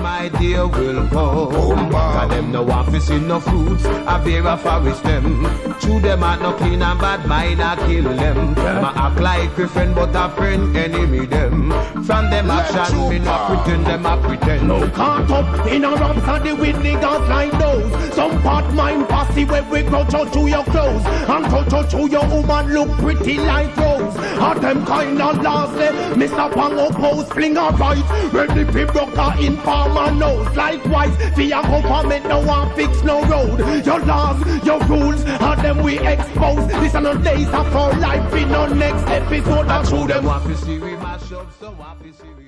my day will come. Cause them no want to see no fruits, I bear a forest them. Chew them out no clean and bad mind, I kill them. Ma act like a friend, but a friend enemy them. From them action, me not pretend, them I pretend. No caught up in a raps and the with niggas like those. Some part mind posse where we crouch out to your clothes. And crouch out to your woman look pretty like rose. At them kind of lastly, Mr. Pango pose fling a right. Ready for broker in farmer nose. Likewise, the government no one fix no road. Your laws, your rules, and them we expose. This are no days of our life in our next episode. I show them what we see we mash up, so what we see we